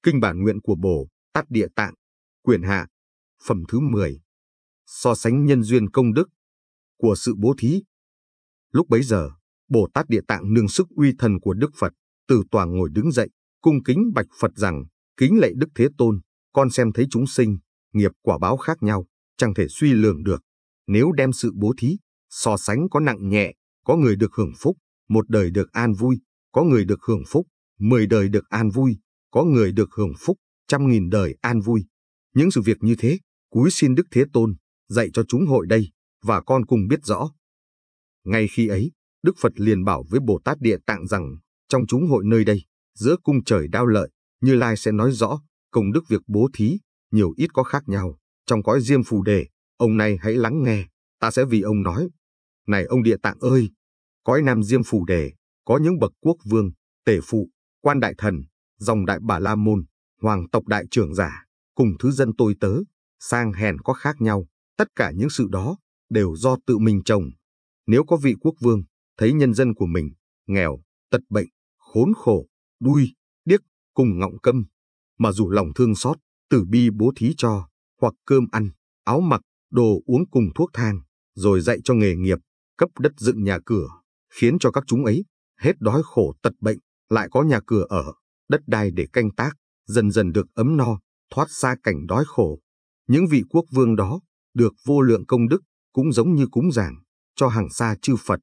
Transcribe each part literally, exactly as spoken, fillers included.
Kinh bản nguyện của Bồ Tát Địa Tạng, quyển hạ, phẩm thứ mười. So sánh nhân duyên công đức của sự bố thí. Lúc bấy giờ, Bồ Tát Địa Tạng nương sức uy thần của Đức Phật, từ tòa ngồi đứng dậy, cung kính bạch Phật rằng: kính lạy Đức Thế Tôn, con xem thấy chúng sinh, nghiệp quả báo khác nhau, chẳng thể suy lường được. Nếu đem sự bố thí, so sánh có nặng nhẹ, có người được hưởng phúc, một đời được an vui, có người được hưởng phúc, mười đời được an vui, có người được hưởng phúc, trăm nghìn đời an vui. Những sự việc như thế, cúi xin Đức Thế Tôn, dạy cho chúng hội đây, và con cùng biết rõ. Ngay khi ấy, Đức Phật liền bảo với Bồ Tát Địa Tạng rằng, trong chúng hội nơi đây, giữa cung trời Đao Lợi, Như Lai sẽ nói rõ, công đức việc bố thí, nhiều ít có khác nhau. Trong cõi Diêm Phù Đề, ông này hãy lắng nghe, ta sẽ vì ông nói. Này ông Địa Tạng ơi, cõi Nam Diêm Phù Đề, có những bậc quốc vương, tể phụ, quan đại thần, dòng đại Bà La Môn, hoàng tộc đại trưởng giả, cùng thứ dân tôi tớ, sang hèn có khác nhau, tất cả những sự đó đều do tự mình trồng. Nếu có vị quốc vương thấy nhân dân của mình nghèo, tật bệnh, khốn khổ, đuôi, điếc, cùng ngọng câm, mà dù lòng thương xót, từ bi bố thí cho, hoặc cơm ăn, áo mặc, đồ uống cùng thuốc thang, rồi dạy cho nghề nghiệp, cấp đất dựng nhà cửa, khiến cho các chúng ấy hết đói khổ tật bệnh, lại có nhà cửa ở, đất đai để canh tác, dần dần được ấm no, thoát xa cảnh đói khổ. Những vị quốc vương đó được vô lượng công đức, cũng giống như cúng dường cho hàng xa chư Phật.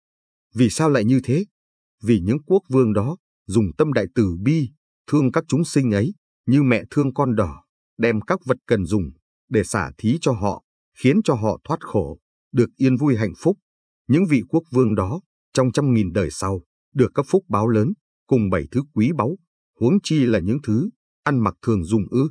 Vì sao lại như thế? Vì những quốc vương đó dùng tâm đại từ bi, thương các chúng sinh ấy, như mẹ thương con đỏ, đem các vật cần dùng để xả thí cho họ, khiến cho họ thoát khổ, được yên vui hạnh phúc. Những vị quốc vương đó, trong trăm nghìn đời sau, được các phúc báo lớn, cùng bảy thứ quý báu, huống chi là những thứ ăn mặc thường dùng ư.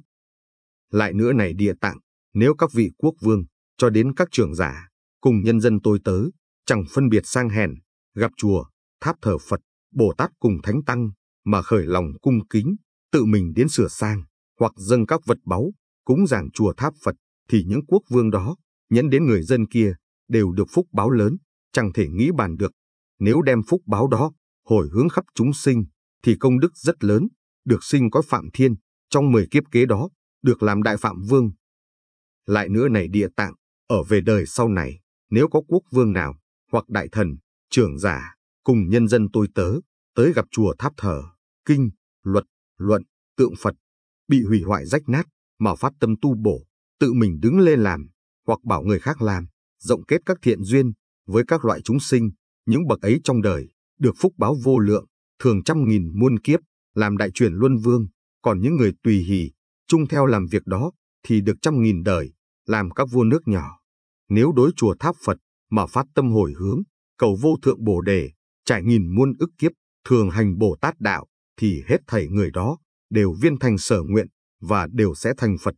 Lại nữa này Địa Tạng, nếu các vị quốc vương, cho đến các trưởng giả, cùng nhân dân tôi tớ, chẳng phân biệt sang hèn, gặp chùa, tháp thờ Phật, Bồ Tát cùng Thánh Tăng, mà khởi lòng cung kính, tự mình đến sửa sang, hoặc dâng các vật báu, cúng dường chùa tháp Phật, thì những quốc vương đó, nhẫn đến người dân kia, đều được phúc báo lớn, chẳng thể nghĩ bàn được. Nếu đem phúc báo đó, hồi hướng khắp chúng sinh, thì công đức rất lớn, được sinh cõi Phạm Thiên, trong mười kiếp kế đó, được làm Đại Phạm Vương. Lại nữa này Địa Tạng, ở về đời sau này, nếu có quốc vương nào, hoặc đại thần, trưởng giả, cùng nhân dân tôi tớ, tới gặp chùa tháp thờ, kinh, luật, luận, tượng Phật, bị hủy hoại rách nát, mà phát tâm tu bổ, tự mình đứng lên làm, hoặc bảo người khác làm, rộng kết các thiện duyên, với các loại chúng sinh, những bậc ấy trong đời, được phúc báo vô lượng, thường trăm nghìn muôn kiếp, làm đại chuyển luân vương. Còn những người tùy hỷ, chung theo làm việc đó, thì được trăm nghìn đời, làm các vua nước nhỏ. Nếu đối chùa tháp Phật, mà phát tâm hồi hướng, cầu vô thượng Bồ Đề, trải nghìn muôn ức kiếp, thường hành Bồ Tát đạo, thì hết thảy người đó, đều viên thành sở nguyện, và đều sẽ thành Phật.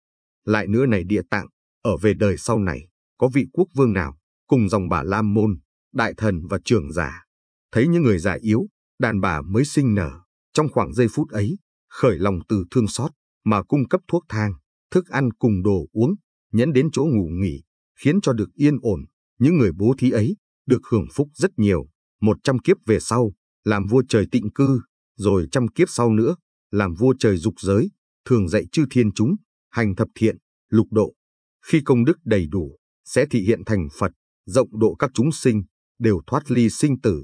Lại nữa này Địa Tạng, ở về đời sau này, có vị quốc vương nào, cùng dòng Bà La Môn, đại thần và trưởng giả, thấy những người già yếu, đàn bà mới sinh nở, trong khoảng giây phút ấy, khởi lòng từ thương xót, mà cung cấp thuốc thang, thức ăn cùng đồ uống, nhẫn đến chỗ ngủ nghỉ, khiến cho được yên ổn. Những người bố thí ấy, được hưởng phúc rất nhiều, một trăm kiếp về sau, làm vua trời tịnh cư, rồi trăm kiếp sau nữa, làm vua trời dục giới, thường dạy chư thiên chúng, hành thập thiện, lục độ. Khi công đức đầy đủ, sẽ thị hiện thành Phật, rộng độ các chúng sinh, đều thoát ly sinh tử.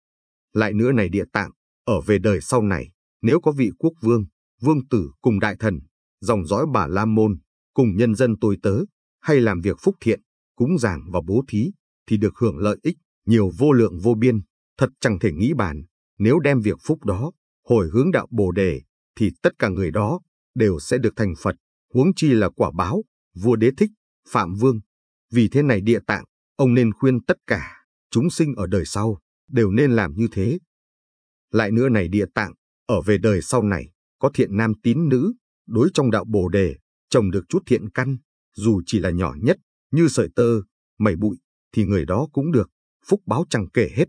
Lại nữa này Địa Tạng, ở về đời sau này, nếu có vị quốc vương, vương tử cùng đại thần, dòng dõi Bà La Môn, cùng nhân dân tôi tớ, hay làm việc phúc thiện, cúng dường và bố thí, thì được hưởng lợi ích nhiều vô lượng vô biên, thật chẳng thể nghĩ bàn. Nếu đem việc phúc đó hồi hướng đạo Bồ Đề, thì tất cả người đó đều sẽ được thành Phật, huống chi là quả báo vua Đế Thích, Phạm Vương. Vì thế này Địa Tạng, ông nên khuyên tất cả chúng sinh ở đời sau đều nên làm như thế. Lại nữa này Địa Tạng, ở về đời sau này, có thiện nam tín nữ, đối trong đạo Bồ Đề, trồng được chút thiện căn, dù chỉ là nhỏ nhất, như sợi tơ, mẩy bụi, thì người đó cũng được phúc báo chẳng kể hết.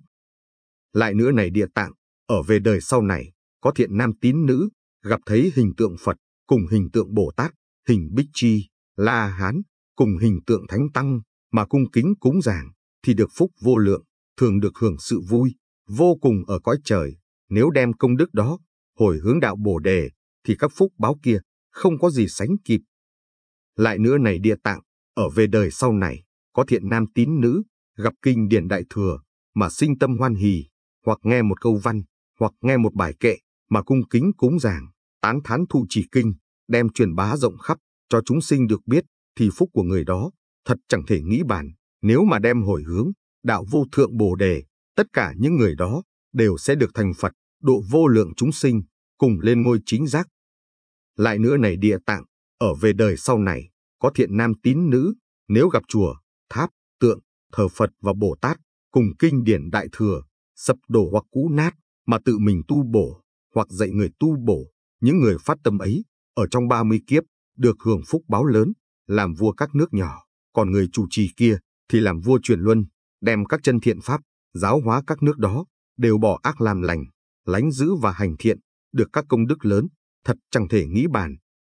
Lại nữa này Địa Tạng, ở về đời sau này, có thiện nam tín nữ, gặp thấy hình tượng Phật, cùng hình tượng Bồ Tát, hình Bích Chi, La Hán, cùng hình tượng Thánh Tăng, mà cung kính cúng dường, thì được phúc vô lượng, thường được hưởng sự vui vô cùng ở cõi trời. Nếu đem công đức đó hồi hướng đạo Bồ Đề, thì các phúc báo kia không có gì sánh kịp. Lại nữa này Địa Tạng, ở về đời sau này, có thiện nam tín nữ, gặp kinh điển đại thừa, mà sinh tâm hoan hỉ, hoặc nghe một câu văn, hoặc nghe một bài kệ, mà cung kính cúng dường, tán thán thụ trì kinh, đem truyền bá rộng khắp, cho chúng sinh được biết, thì phúc của người đó, thật chẳng thể nghĩ bàn. Nếu mà đem hồi hướng, đạo vô thượng Bồ Đề, tất cả những người đó, đều sẽ được thành Phật, độ vô lượng chúng sinh, cùng lên ngôi chính giác. Lại nữa này Địa Tạng, ở về đời sau này, có thiện nam tín nữ, nếu gặp chùa, tháp, tượng, thờ Phật và Bồ Tát, cùng kinh điển đại thừa, sập đổ hoặc cũ nát, mà tự mình tu bổ, hoặc dạy người tu bổ, những người phát tâm ấy, ở trong ba mươi kiếp, được hưởng phúc báo lớn, làm vua các nước nhỏ, còn người chủ trì kia, thì làm vua truyền luân, đem các chân thiện pháp, giáo hóa các nước đó, đều bỏ ác làm lành, lánh dữ và hành thiện, được các công đức lớn, thật chẳng thể nghĩ bàn.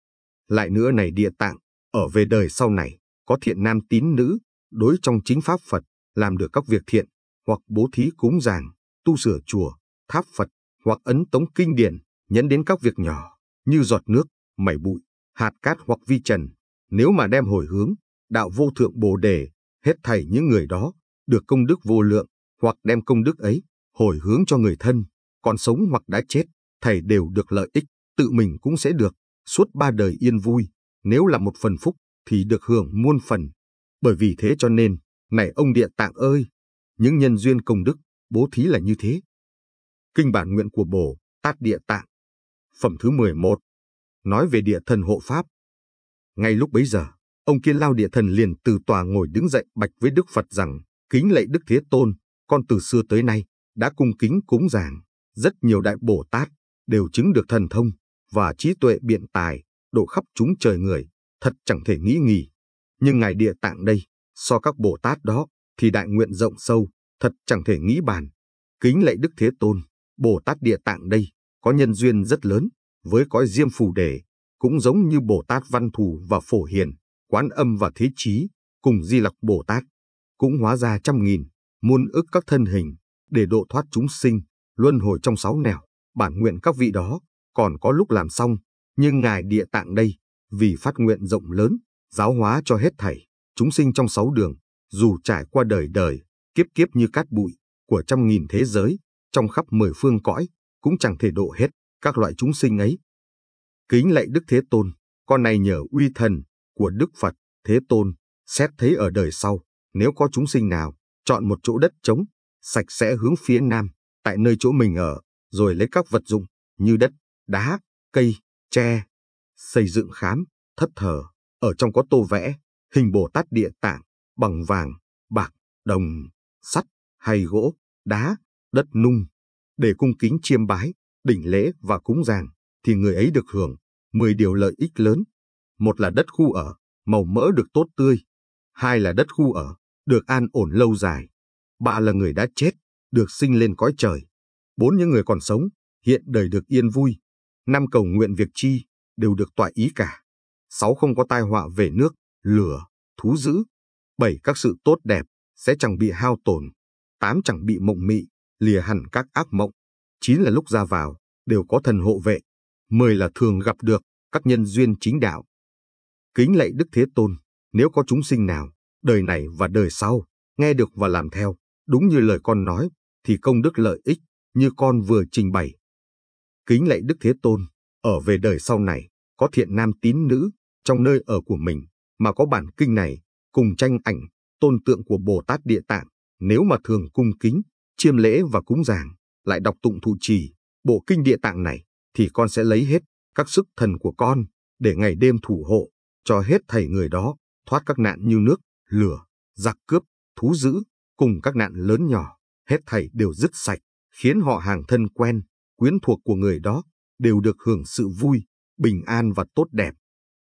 Lại nữa này Địa Tạng, ở về đời sau này, có thiện nam tín nữ, đối trong chính pháp Phật, làm được các việc thiện, hoặc bố thí cúng dường, tu sửa chùa, tháp Phật, hoặc ấn tống kinh điển, nhấn đến các việc nhỏ, như giọt nước, mảy bụi, hạt cát hoặc vi trần. Nếu mà đem hồi hướng, đạo vô thượng Bồ Đề, hết thảy những người đó, được công đức vô lượng, hoặc đem công đức ấy, hồi hướng cho người thân, còn sống hoặc đã chết, thầy đều được lợi ích, tự mình cũng sẽ được, suốt ba đời yên vui. Nếu là một phần phúc, thì được hưởng muôn phần. Bởi vì thế cho nên, này ông Địa Tạng ơi, những nhân duyên công đức, bố thí là như thế. Kinh bản nguyện của Bồ Tát Địa Tạng, phẩm thứ mười một, nói về địa thần hộ pháp. Ngay lúc bấy giờ, ông Kiên Lao Địa Thần liền từ tòa ngồi đứng dậy bạch với Đức Phật rằng, kính lạy Đức Thế Tôn, con từ xưa tới nay, đã cung kính cúng dường, rất nhiều đại Bồ Tát, đều chứng được thần thông, và trí tuệ biện tài, độ khắp chúng trời người, thật chẳng thể nghĩ nghỉ. Nhưng ngài Địa Tạng đây, so các Bồ Tát đó, thì đại nguyện rộng sâu, thật chẳng thể nghĩ bàn. Kính lạy Đức Thế Tôn, Bồ Tát Địa Tạng đây, có nhân duyên rất lớn, với cõi Diêm Phù Đề, cũng giống như Bồ Tát Văn Thù và Phổ Hiền, Quán Âm và Thế Chí, cùng Di Lặc Bồ Tát, cũng hóa ra trăm nghìn, muôn ức các thân hình, để độ thoát chúng sinh, luân hồi trong sáu nẻo. Bản nguyện các vị đó, còn có lúc làm xong, nhưng ngài Địa Tạng đây, vì phát nguyện rộng lớn, giáo hóa cho hết thảy chúng sinh trong sáu đường, dù trải qua đời đời, kiếp kiếp như cát bụi, của trăm nghìn thế giới, trong khắp mười phương cõi, cũng chẳng thể độ hết các loại chúng sinh ấy. Kính lạy Đức Thế Tôn, con này nhờ uy thần của Đức Phật Thế Tôn, xét thấy ở đời sau, nếu có chúng sinh nào, chọn một chỗ đất trống, sạch sẽ hướng phía nam, tại nơi chỗ mình ở, rồi lấy các vật dụng, như đất, đá, cây, tre, xây dựng khám, thất thờ, ở trong có tô vẽ, hình Bồ Tát Địa Tạng, bằng vàng, bạc, đồng, sắt, hay gỗ, đá, đất nung, để cung kính chiêm bái, đỉnh lễ và cúng dường, thì người ấy được hưởng mười điều lợi ích lớn. Một là đất khu ở, màu mỡ được tốt tươi. Hai là đất khu ở, được an ổn lâu dài. Ba là người đã chết, được sinh lên cõi trời. Bốn những người còn sống, hiện đời được yên vui. Năm cầu nguyện việc chi, đều được toại ý cả. Sáu không có tai họa về nước, lửa, thú dữ. Bảy các sự tốt đẹp, sẽ chẳng bị hao tổn. Tám chẳng bị mộng mị, lìa hẳn các ác mộng. Chín là lúc ra vào, đều có thần hộ vệ. Mười là thường gặp được các nhân duyên chính đạo. Kính lạy Đức Thế Tôn, nếu có chúng sinh nào, đời này và đời sau, nghe được và làm theo, đúng như lời con nói, thì công đức lợi ích, như con vừa trình bày. Kính lạy Đức Thế Tôn, ở về đời sau này, có thiện nam tín nữ, trong nơi ở của mình, mà có bản kinh này, cùng tranh ảnh, tôn tượng của Bồ Tát Địa Tạng, nếu mà thường cung kính, chiêm lễ và cúng dường, lại đọc tụng thụ trì, bộ kinh Địa Tạng này, thì con sẽ lấy hết các sức thần của con, để ngày đêm thủ hộ, cho hết thảy người đó, thoát các nạn như nước, lửa, giặc cướp, thú dữ, cùng các nạn lớn nhỏ, hết thảy đều dứt sạch, khiến họ hàng thân quen, quyến thuộc của người đó, đều được hưởng sự vui, bình an và tốt đẹp.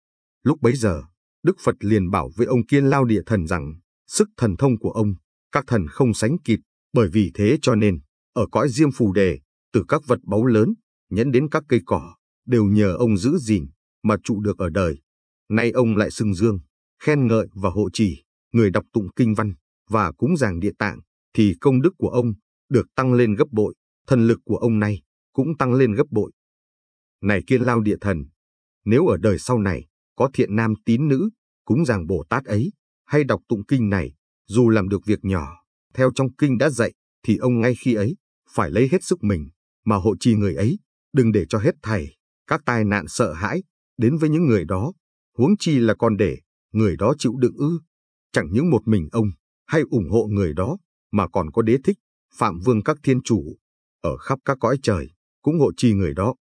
Lúc bấy giờ, Đức Phật liền bảo với ông Kiên Lao Địa Thần rằng, sức thần thông của ông, các thần không sánh kịp, bởi vì thế cho nên, ở cõi Diêm Phù Đề, từ các vật báu lớn, nhẫn đến các cây cỏ, đều nhờ ông giữ gìn, mà trụ được ở đời. Nay ông lại xưng dương, khen ngợi và hộ trì, người đọc tụng kinh văn, và cúng dường Địa Tạng, thì công đức của ông, được tăng lên gấp bội, thần lực của ông nay, cũng tăng lên gấp bội. Này Kiên Lao Địa Thần, nếu ở đời sau này có thiện nam tín nữ cúng dường Bồ Tát ấy, hay đọc tụng kinh này, dù làm được việc nhỏ, theo trong kinh đã dạy, thì ông ngay khi ấy phải lấy hết sức mình mà hộ trì người ấy, đừng để cho hết thảy các tai nạn sợ hãi đến với những người đó, huống chi là còn để người đó chịu đựng ư. Chẳng những một mình ông hay ủng hộ người đó, mà còn có Đế Thích, Phạm Vương các thiên chủ ở khắp các cõi trời cũng hộ trì người đó.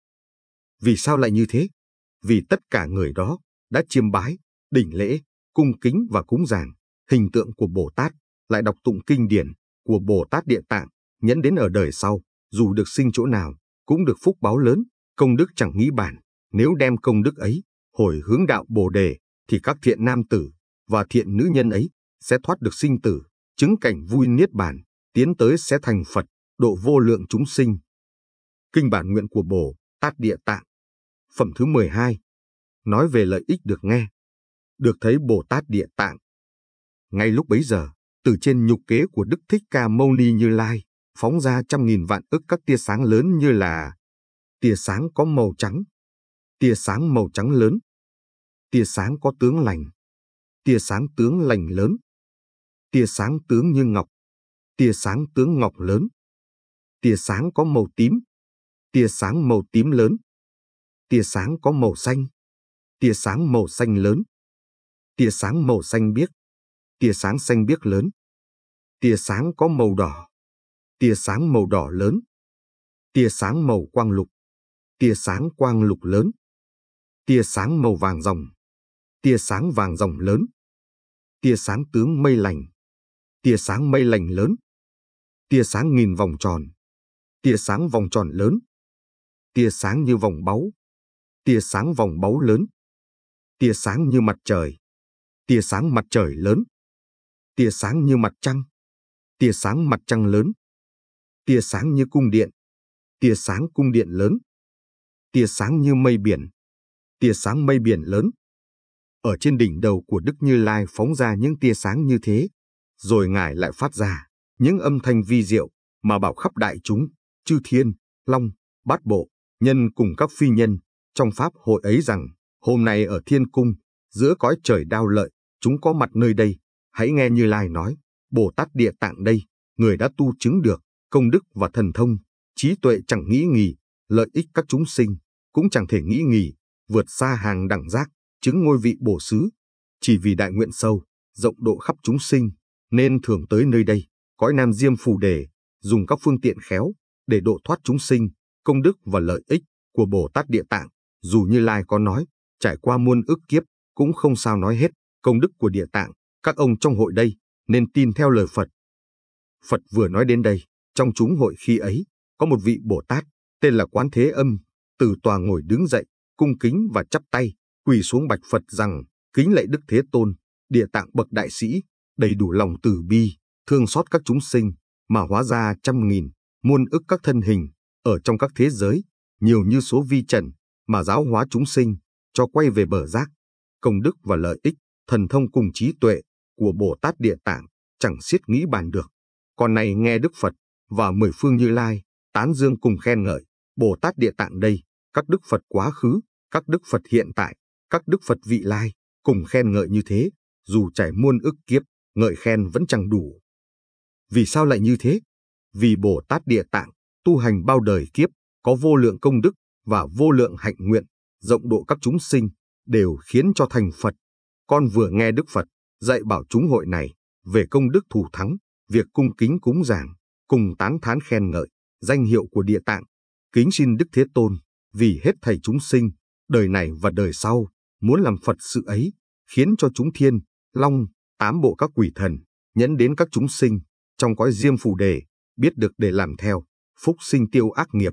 Vì sao lại như thế? Vì tất cả người đó đã chiêm bái, đỉnh lễ, cung kính và cúng dường hình tượng của Bồ Tát, lại đọc tụng kinh điển của Bồ Tát Địa Tạng, nhẫn đến ở đời sau, dù được sinh chỗ nào, cũng được phúc báo lớn, công đức chẳng nghĩ bàn. Nếu đem công đức ấy hồi hướng đạo Bồ Đề, thì các thiện nam tử và thiện nữ nhân ấy sẽ thoát được sinh tử, chứng cảnh vui niết bàn, tiến tới sẽ thành Phật, độ vô lượng chúng sinh. Kinh bản nguyện của Bồ Tát Địa Tạng, phẩm thứ mười hai, nói về lợi ích được nghe, được thấy Bồ Tát Địa Tạng. Ngay lúc bấy giờ, từ trên nhục kế của Đức Thích Ca Mâu Ni Như Lai, phóng ra trăm nghìn vạn ức các tia sáng lớn như là tia sáng có màu trắng, tia sáng màu trắng lớn, tia sáng có tướng lành, tia sáng tướng lành lớn, tia sáng tướng như ngọc, tia sáng tướng ngọc lớn, tia sáng có màu tím, tia sáng màu tím lớn, tia sáng có màu xanh, tia sáng màu xanh lớn, tia sáng màu xanh biếc, tia sáng xanh biếc lớn, tia sáng có màu đỏ, tia sáng màu đỏ lớn, tia sáng màu quang lục, tia sáng quang lục lớn, tia sáng màu vàng ròng, tia sáng vàng ròng lớn, tia sáng tướng mây lành, tia sáng mây lành lớn, tia sáng nghìn vòng tròn, tia sáng vòng tròn lớn, tia sáng như vòng báu, tia sáng vòng báu lớn, tia sáng như mặt trời, tia sáng mặt trời lớn, tia sáng như mặt trăng, tia sáng mặt trăng lớn, tia sáng như cung điện, tia sáng cung điện lớn, tia sáng như mây biển, tia sáng mây biển lớn. Ở trên đỉnh đầu của Đức Như Lai phóng ra những tia sáng như thế, rồi Ngài lại phát ra những âm thanh vi diệu mà bảo khắp đại chúng, chư thiên, long, bát bộ, nhân cùng các phi nhân trong pháp hội ấy rằng: hôm nay ở thiên cung, giữa cõi trời Đao Lợi, chúng có mặt nơi đây, hãy nghe Như Lai nói, Bồ Tát Địa Tạng đây, người đã tu chứng được công đức và thần thông, trí tuệ chẳng nghĩ nghỉ, lợi ích các chúng sinh cũng chẳng thể nghĩ nghỉ, vượt xa hàng đẳng giác, chứng ngôi vị bổ xứ. Chỉ vì đại nguyện sâu, rộng độ khắp chúng sinh, nên thường tới nơi đây, cõi Nam Diêm Phù Đề, dùng các phương tiện khéo để độ thoát chúng sinh. Công đức và lợi ích của Bồ Tát Địa Tạng, dù Như Lai có nói, trải qua muôn ức kiếp, cũng không sao nói hết. Công đức của Địa Tạng, các ông trong hội đây nên tin theo lời Phật. Phật vừa nói đến đây, trong chúng hội khi ấy, có một vị Bồ Tát, tên là Quán Thế Âm, từ tòa ngồi đứng dậy, cung kính và chắp tay, quỳ xuống bạch Phật rằng: kính lạy Đức Thế Tôn, Địa Tạng bậc đại sĩ, đầy đủ lòng từ bi, thương xót các chúng sinh, mà hóa ra trăm nghìn, muôn ức các thân hình, ở trong các thế giới, nhiều như số vi trần, mà giáo hóa chúng sinh, cho quay về bờ giác. Công đức và lợi ích, thần thông cùng trí tuệ của Bồ Tát Địa Tạng, chẳng xiết nghĩ bàn được. Còn này nghe Đức Phật và mười phương Như Lai tán dương cùng khen ngợi Bồ Tát Địa Tạng đây, các Đức Phật quá khứ, các Đức Phật hiện tại, các Đức Phật vị lai, cùng khen ngợi như thế, dù trải muôn ức kiếp, ngợi khen vẫn chẳng đủ. Vì sao lại như thế? Vì Bồ Tát Địa Tạng tu hành bao đời kiếp, có vô lượng công đức và vô lượng hạnh nguyện, rộng độ các chúng sinh, đều khiến cho thành Phật. Con vừa nghe Đức Phật dạy bảo chúng hội này về công đức thù thắng, việc cung kính cúng dường, cùng tán thán khen ngợi danh hiệu của Địa Tạng, kính xin Đức Thế Tôn vì hết thảy chúng sinh, đời này và đời sau, muốn làm Phật sự ấy, khiến cho chúng thiên, long, tám bộ các quỷ thần, nhẫn đến các chúng sinh, trong cõi Diêm Phù Đề, biết được để làm theo, phúc sinh tiêu ác nghiệp.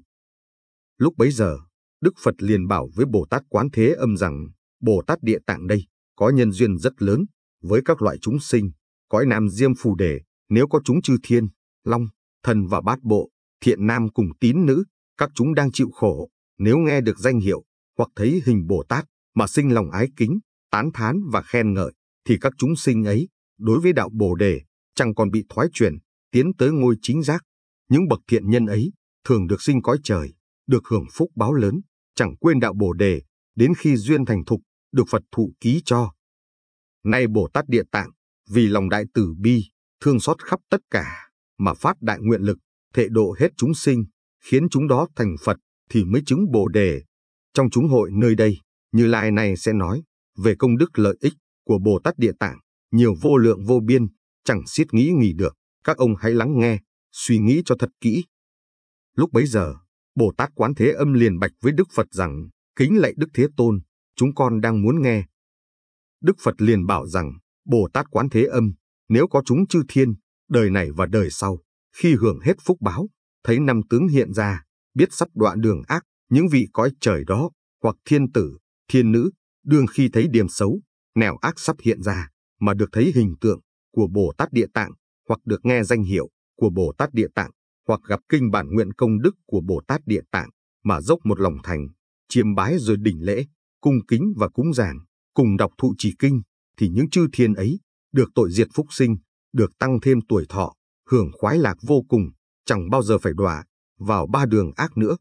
Lúc bấy giờ, Đức Phật liền bảo với Bồ Tát Quán Thế Âm rằng: Bồ Tát Địa Tạng đây, có nhân duyên rất lớn với các loại chúng sinh, cõi Nam Diêm Phù Đề, nếu có chúng chư thiên, long, thần và bát bộ, thiện nam cùng tín nữ, các chúng đang chịu khổ, nếu nghe được danh hiệu, hoặc thấy hình Bồ Tát, mà sinh lòng ái kính, tán thán và khen ngợi, thì các chúng sinh ấy, đối với đạo Bồ Đề, chẳng còn bị thoái chuyển, tiến tới ngôi chính giác. Những bậc thiện nhân ấy, thường được sinh cõi trời, được hưởng phúc báo lớn, chẳng quên đạo Bồ đề, đến khi duyên thành thục, được Phật thụ ký cho. Nay Bồ Tát Địa Tạng, vì lòng đại từ bi, thương xót khắp tất cả, mà phát đại nguyện lực, thệ độ hết chúng sinh, khiến chúng đó thành Phật, thì mới chứng Bồ đề. Trong chúng hội nơi đây, Như Lai này sẽ nói về công đức lợi ích của Bồ Tát Địa Tạng, nhiều vô lượng vô biên, chẳng xiết nghĩ nghỉ được. Các ông hãy lắng nghe, suy nghĩ cho thật kỹ. Lúc bấy giờ, Bồ Tát Quán Thế Âm liền bạch với Đức Phật rằng, kính lạy Đức Thế Tôn, chúng con đang muốn nghe. Đức Phật liền bảo rằng, Bồ Tát Quán Thế Âm, nếu có chúng chư thiên, đời này và đời sau, khi hưởng hết phúc báo, thấy năm tướng hiện ra, biết sắp đoạn đường ác, những vị cõi trời đó, hoặc thiên tử, thiên nữ, đương khi thấy điểm xấu, nẻo ác sắp hiện ra, mà được thấy hình tượng của Bồ Tát Địa Tạng, hoặc được nghe danh hiệu của Bồ Tát Địa Tạng, hoặc gặp kinh bản nguyện công đức của Bồ Tát Địa Tạng, mà dốc một lòng thành, chiêm bái rồi đỉnh lễ, cung kính và cúng dường, cùng đọc thụ trì kinh, thì những chư thiên ấy được tội diệt phúc sinh, được tăng thêm tuổi thọ, hưởng khoái lạc vô cùng, chẳng bao giờ phải đọa vào ba đường ác nữa.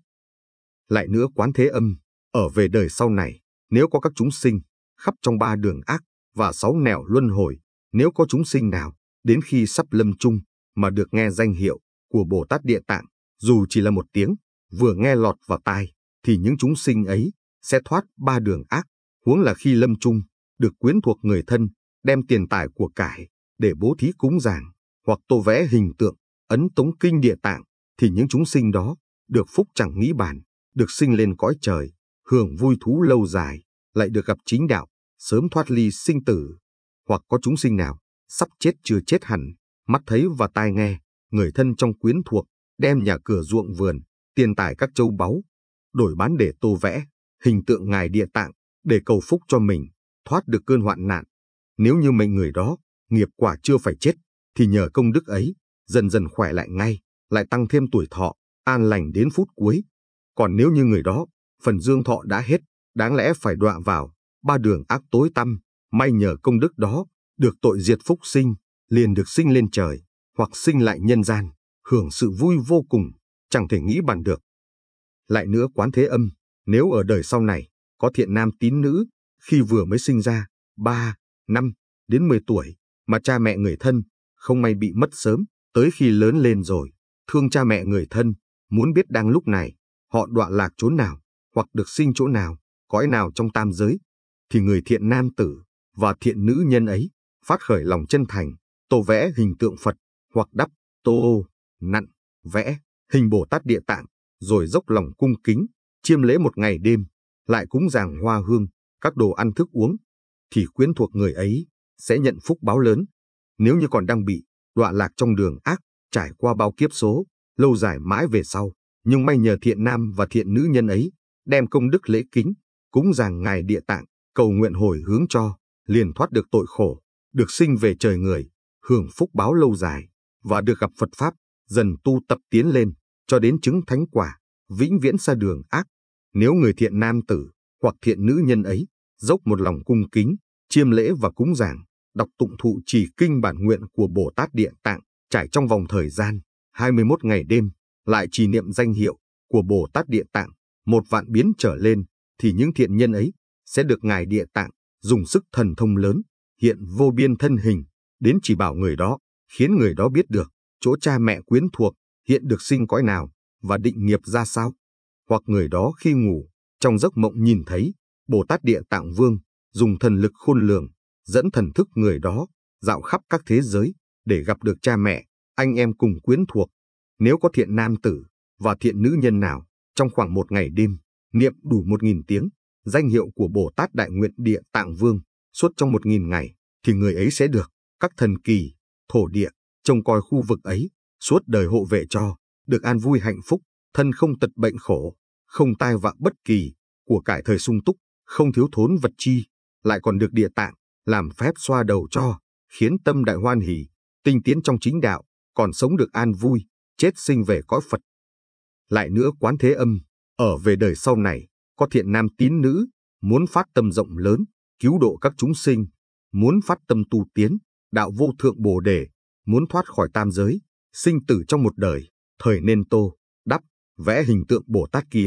Lại nữa Quán Thế Âm, ở về đời sau này, nếu có các chúng sinh khắp trong ba đường ác và sáu nẻo luân hồi, nếu có chúng sinh nào đến khi sắp lâm chung mà được nghe danh hiệu của Bồ Tát Địa Tạng, dù chỉ là một tiếng, vừa nghe lọt vào tai, thì những chúng sinh ấy sẽ thoát ba đường ác. Huống là khi lâm chung, được quyến thuộc người thân, đem tiền tài của cải để bố thí cúng dường, hoặc tô vẽ hình tượng, ấn tống kinh Địa Tạng, thì những chúng sinh đó được phúc chẳng nghĩ bàn, được sinh lên cõi trời, hưởng vui thú lâu dài, lại được gặp chính đạo, sớm thoát ly sinh tử. Hoặc có chúng sinh nào sắp chết chưa chết hẳn, mắt thấy và tai nghe, người thân trong quyến thuộc đem nhà cửa ruộng vườn, tiền tài các châu báu, đổi bán để tô vẽ hình tượng ngài Địa Tạng, để cầu phúc cho mình thoát được cơn hoạn nạn. Nếu như mệnh người đó nghiệp quả chưa phải chết, thì nhờ công đức ấy dần dần khỏe lại ngay, lại tăng thêm tuổi thọ, an lành đến phút cuối. Còn nếu như người đó phần dương thọ đã hết, đáng lẽ phải đọa vào ba đường ác tối tăm, may nhờ công đức đó được tội diệt phúc sinh, liền được sinh lên trời, hoặc sinh lại nhân gian, hưởng sự vui vô cùng, chẳng thể nghĩ bàn được. Lại nữa Quán Thế Âm, nếu ở đời sau này có thiện nam tín nữ, khi vừa mới sinh ra ba, năm đến mười tuổi, mà cha mẹ người thân không may bị mất sớm, tới khi lớn lên rồi, thương cha mẹ người thân, muốn biết đang lúc này họ đọa lạc chốn nào, hoặc được sinh chỗ nào, cõi nào trong tam giới, thì người thiện nam tử và thiện nữ nhân ấy phát khởi lòng chân thành, tô vẽ hình tượng Phật, hoặc đắp, tô, nặn, vẽ hình Bồ Tát Địa Tạng, rồi dốc lòng cung kính, chiêm lễ một ngày đêm, lại cúng dường hoa hương, các đồ ăn thức uống, thì quyến thuộc người ấy sẽ nhận phúc báo lớn. Nếu như còn đang bị đọa lạc trong đường ác, trải qua bao kiếp số, lâu dài mãi về sau, nhưng may nhờ thiện nam và thiện nữ nhân ấy đem công đức lễ kính, cúng dường ngài Địa Tạng, cầu nguyện hồi hướng cho, liền thoát được tội khổ, được sinh về trời người, hưởng phúc báo lâu dài, và được gặp Phật Pháp, dần tu tập tiến lên, cho đến chứng thánh quả, vĩnh viễn xa đường ác. Nếu người thiện nam tử hoặc thiện nữ nhân ấy dốc một lòng cung kính, chiêm lễ và cúng dường, đọc tụng thụ trì kinh bản nguyện của Bồ Tát Địa Tạng, trải trong vòng thời gian hai mươi mốt ngày đêm, lại trì niệm danh hiệu của Bồ Tát Địa Tạng một vạn biến trở lên, thì những thiện nhân ấy sẽ được ngài Địa Tạng dùng sức thần thông lớn, hiện vô biên thân hình, đến chỉ bảo người đó, khiến người đó biết được chỗ cha mẹ quyến thuộc hiện được sinh cõi nào và định nghiệp ra sao. Hoặc người đó khi ngủ, trong giấc mộng nhìn thấy Bồ Tát Địa Tạng Vương dùng thần lực khôn lường, dẫn thần thức người đó dạo khắp các thế giới, để gặp được cha mẹ, anh em cùng quyến thuộc. Nếu có thiện nam tử và thiện nữ nhân nào trong khoảng một ngày đêm niệm đủ một nghìn tiếng danh hiệu của Bồ Tát Đại Nguyện Địa Tạng Vương suốt trong một nghìn ngày, thì người ấy sẽ được các thần kỳ, thổ địa trông coi khu vực ấy, suốt đời hộ vệ cho, được an vui hạnh phúc, thân không tật bệnh khổ, không tai vạ bất kỳ, của cải thời sung túc, không thiếu thốn vật chi, lại còn được Địa Tạng làm phép xoa đầu cho, khiến tâm đại hoan hỷ, tinh tiến trong chính đạo, còn sống được an vui, chết sinh về cõi Phật. Lại nữa Quán Thế Âm, ở về đời sau này, có thiện nam tín nữ, muốn phát tâm rộng lớn, cứu độ các chúng sinh, muốn phát tâm tu tiến, đạo vô thượng Bồ đề, muốn thoát khỏi tam giới, sinh tử trong một đời, thời nên tô, đắp, vẽ hình tượng Bồ Tát kia,